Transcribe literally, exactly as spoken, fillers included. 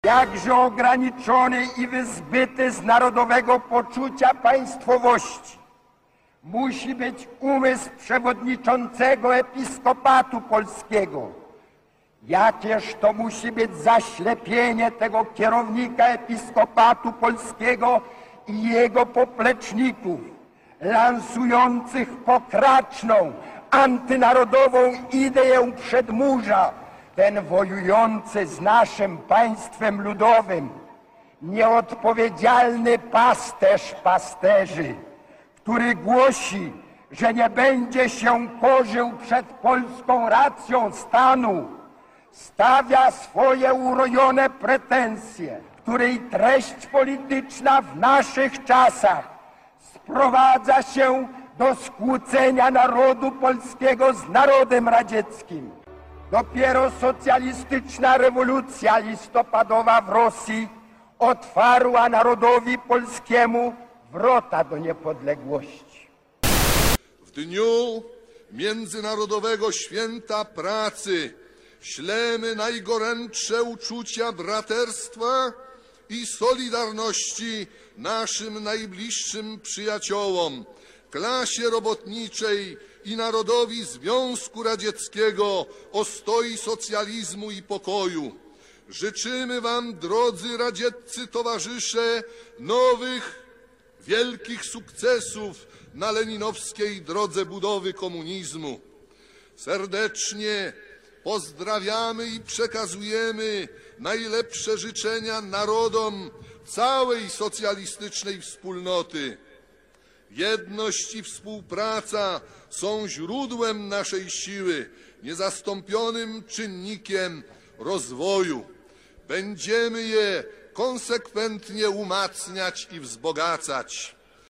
Jakże ograniczony i wyzbyty z narodowego poczucia państwowości musi być umysł przewodniczącego Episkopatu Polskiego. Jakież to musi być zaślepienie tego kierownika Episkopatu Polskiego i jego popleczników, lansujących pokraczną, antynarodową ideę przedmurza, ten wojujący z naszym państwem ludowym, nieodpowiedzialny pasterz pasterzy, który głosi, że nie będzie się korzył przed polską racją stanu, stawia swoje urojone pretensje, której treść polityczna w naszych czasach sprowadza się do skłócenia narodu polskiego z narodem radzieckim. Dopiero socjalistyczna rewolucja listopadowa w Rosji otwarła narodowi polskiemu wrota do niepodległości. W dniu Międzynarodowego Święta Pracy ślemy najgorętsze uczucia braterstwa i solidarności naszym najbliższym przyjaciołom, klasie robotniczej i narodowi Związku Radzieckiego ostoi socjalizmu i pokoju. Życzymy wam, drodzy radzieccy towarzysze, nowych, wielkich sukcesów na leninowskiej drodze budowy komunizmu. Serdecznie pozdrawiamy i przekazujemy najlepsze życzenia narodom całej socjalistycznej wspólnoty. Jedność i współpraca są źródłem naszej siły, niezastąpionym czynnikiem rozwoju. Będziemy je konsekwentnie umacniać i wzbogacać.